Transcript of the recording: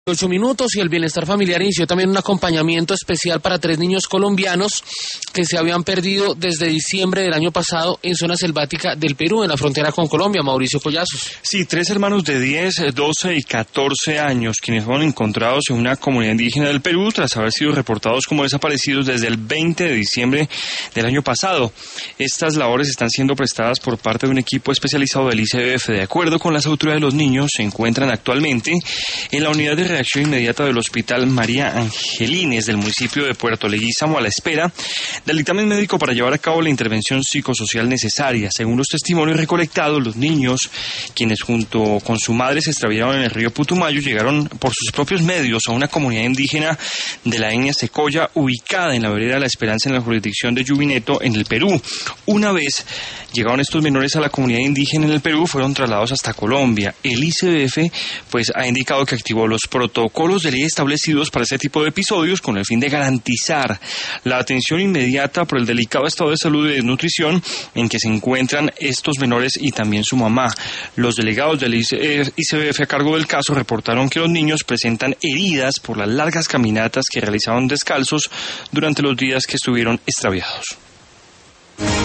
8 minutos y el Bienestar Familiar inició también un acompañamiento especial para 3 niños colombianos que se habían perdido desde diciembre del año pasado en zona selvática del Perú, en la frontera con Colombia. Mauricio Collazos. Sí, 3 hermanos de 10, 12 y 14 años, quienes fueron encontrados en una comunidad indígena del Perú tras haber sido reportados como desaparecidos desde el 20 de diciembre del año pasado. Estas labores están siendo prestadas por parte de un equipo especializado del ICBF. De acuerdo con las autoridades, los niños se encuentran actualmente en la unidad de reacción inmediata del Hospital María Angelines del municipio de Puerto Leguízamo, a la espera del dictamen médico para llevar a cabo la intervención psicosocial necesaria. Según los testimonios recolectados, los niños, quienes junto con su madre se extraviaron en el río Putumayo, llegaron por sus propios medios a una comunidad indígena de la etnia Secoya, ubicada en la vereda La Esperanza, en la jurisdicción de Yubineto, en el Perú. Una vez llegaron estos menores a la comunidad indígena en el Perú, fueron trasladados hasta Colombia. El ICBF ha indicado que activó los protocolos de ley establecidos para este tipo de episodios con el fin de garantizar la atención inmediata por el delicado estado de salud y desnutrición en que se encuentran estos menores y también su mamá. Los delegados del ICBF a cargo del caso reportaron que los niños presentan heridas por las largas caminatas que realizaban descalzos durante los días que estuvieron extraviados.